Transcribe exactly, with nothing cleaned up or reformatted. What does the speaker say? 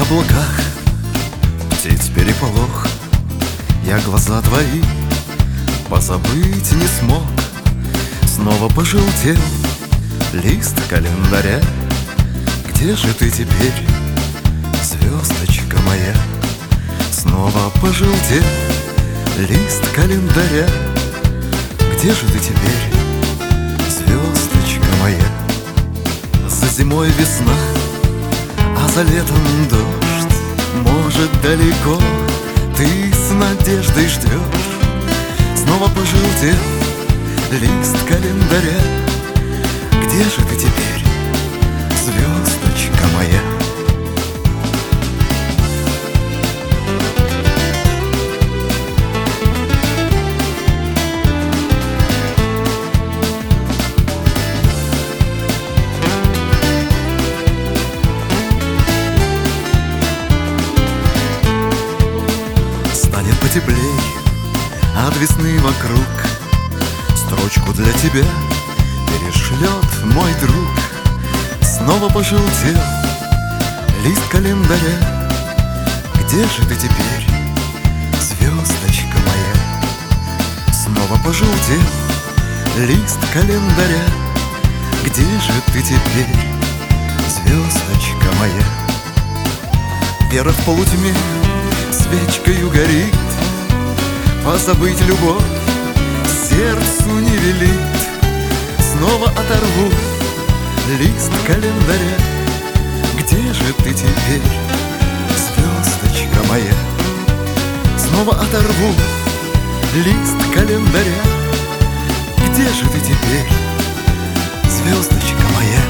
облаках птиц переполох. Я глаза твои позабыть не смог. Снова пожелтел лист календаря. Где же ты теперь, звездочка моя? Снова пожелтел лист календаря. Где же ты теперь, звездочка моя? За зимой весна, а за летом дождь. Может, далеко ты с надеждой ждешь. Снова пожелтел лист календаря. Где же ты теперь, звездочка моя? Станет потеплей от весны вокруг. Строчку для тебя перешлет мой друг. Снова пожелтел лист календаря. Где же ты теперь, звездочка моя? Снова пожелтел лист календаря. Где же ты теперь, звездочка моя? Вера в полутьме свечкою горит. Позабыть любовь сердцу не велит. Снова оторву лист календаря. Где же ты теперь, звездочка моя? Снова оторву лист календаря. Где же ты теперь, звездочка моя?